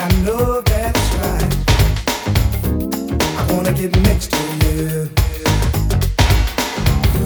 I know that's right. I wanna get next to you.